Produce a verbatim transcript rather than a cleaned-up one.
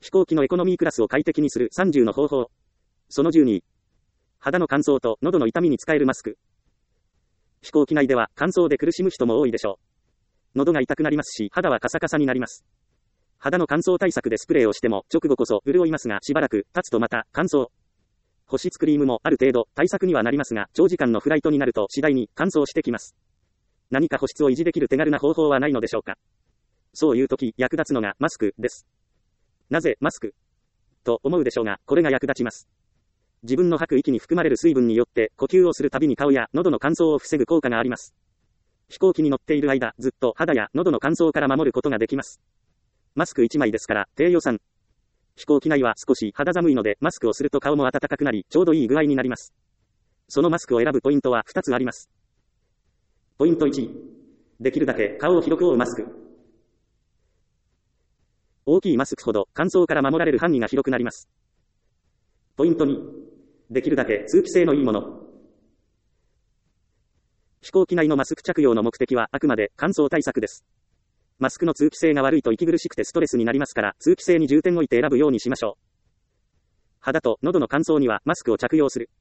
飛行機のエコノミークラスを快適にするさんじゅうの方法。そのじゅうに。肌の乾燥と喉の痛みに使えるマスク。飛行機内では乾燥で苦しむ人も多いでしょう。喉が痛くなりますし、肌はカサカサになります。肌の乾燥対策でスプレーをしても直後こそ潤いますが、しばらく経つとまた乾燥。保湿クリームもある程度対策にはなりますが、長時間のフライトになると次第に乾燥してきます。何か保湿を維持できる手軽な方法はないのでしょうか。そういう時役立つのがマスクです。なぜマスクと思うでしょうが、これが役立ちます。自分の吐く息に含まれる水分によって呼吸をするたびに顔や喉の乾燥を防ぐ効果があります。飛行機に乗っている間、ずっと肌や喉の乾燥から守ることができます。マスクいちまいですから低予算。飛行機内は少し肌寒いのでマスクをすると顔も暖かくなり、ちょうどいい具合になります。そのマスクを選ぶポイントはふたつあります。ポイントいち。できるだけ顔を広く覆うマスク。大きいマスクほど乾燥から守られる範囲が広くなります。ポイントに。できるだけ通気性のいいもの。飛行機内のマスク着用の目的はあくまで乾燥対策です。マスクの通気性が悪いと息苦しくてストレスになりますから、通気性に重点を置いて選ぶようにしましょう。肌と喉の乾燥にはマスクを着用する。